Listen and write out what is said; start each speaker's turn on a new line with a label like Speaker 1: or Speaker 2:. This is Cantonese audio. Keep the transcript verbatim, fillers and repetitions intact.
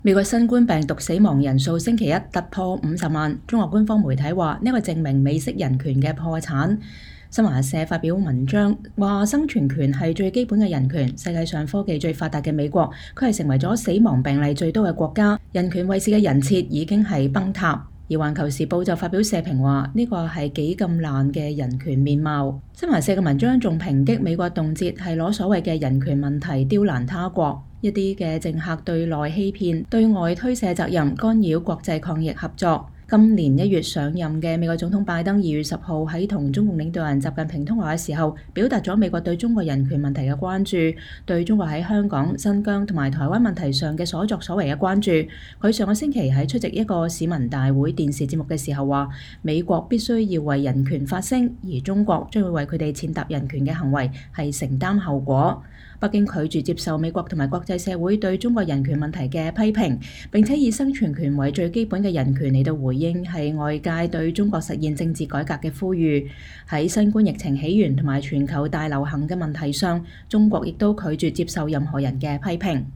Speaker 1: 美國新冠病毒死亡人數星期一突破五十萬，中國官方媒體話呢個證明美式人權嘅破產。新華社發表文章話，生存權係最基本嘅人權。世界上科技最發達嘅美國，佢係成為咗死亡病例最多嘅國家，人權衛士嘅人設已經係崩塌。而環球時報就發表社評話，呢個係幾咁爛嘅人權面貌。新華社嘅文章仲抨擊美國動輒係攞所謂嘅人權問題刁難他國，一啲嘅政客對內欺騙，對外推卸責任，干擾國際抗疫合作。今年一月上任嘅美國總統拜登二月十號喺同中共領導人習近平通話嘅時候，表達咗美國對中國人權問題嘅關注，對中國喺香港、新疆同埋台灣問題上嘅所作所為嘅關注。佢上個星期喺出席一個市民大會電視節目嘅時候話，美國必須要為人權發聲，而中國將會為佢哋踐踏人權嘅行為係承擔後果。北京拒絕接受美國同埋國際社會對中國人權問題嘅批評，並且以生存權為最基本嘅人權嚟到回應係外界對中國實現政治改革嘅呼籲。喺新冠疫情起源同埋全球大流行嘅問題上，中國亦都拒絕接受任何人嘅批評。